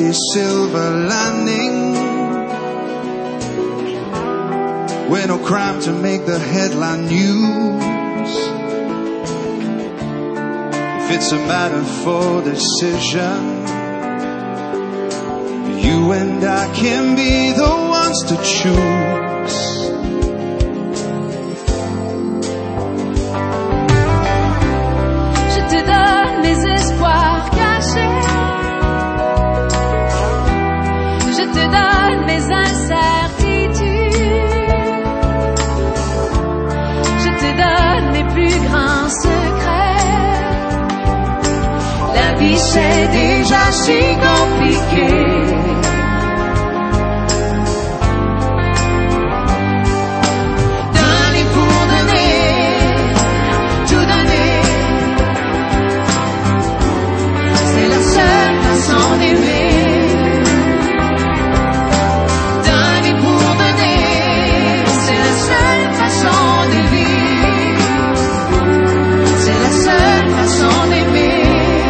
a silver lining. We're no crime to make the headline news. If it's a matter for decision, you and I can be the ones to choose. Je te donne mes espoirs cachés. Je te donne mes incertitudes. Je te donne mes plus grands secrets. La vie c'est déjà si compliqué. Donner pour donner, tout donner. C'est la seule façon d'aimer. Donner pour donner, c'est la seule façon de vivre. C'est la seule façon d'aimer.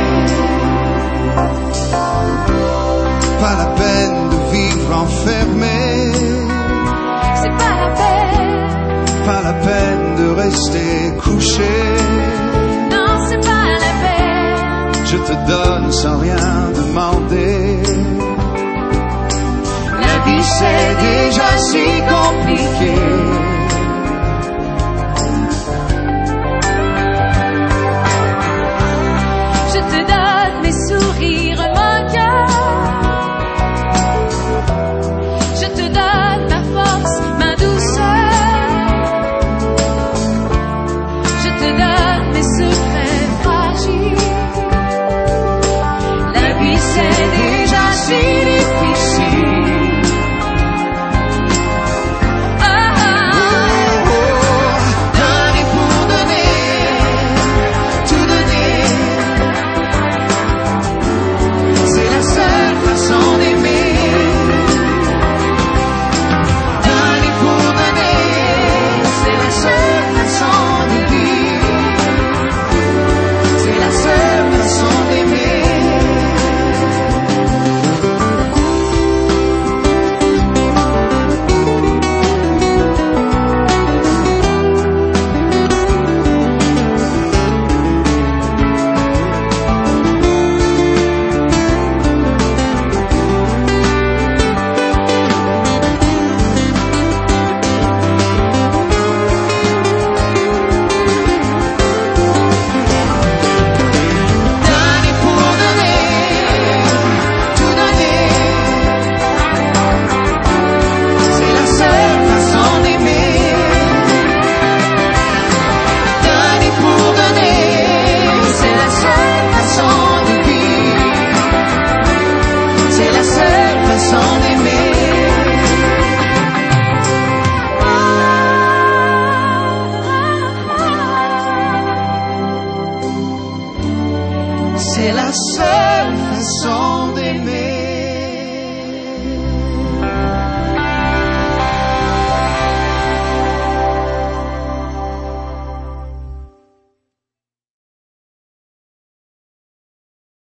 Pas la peine de vivre enfermé. C'est pas la peine. Pas la peine de rester couché. Non, c'est pas la peine. Je te donne sans rien demander. La vie c'est déjà si compliqué.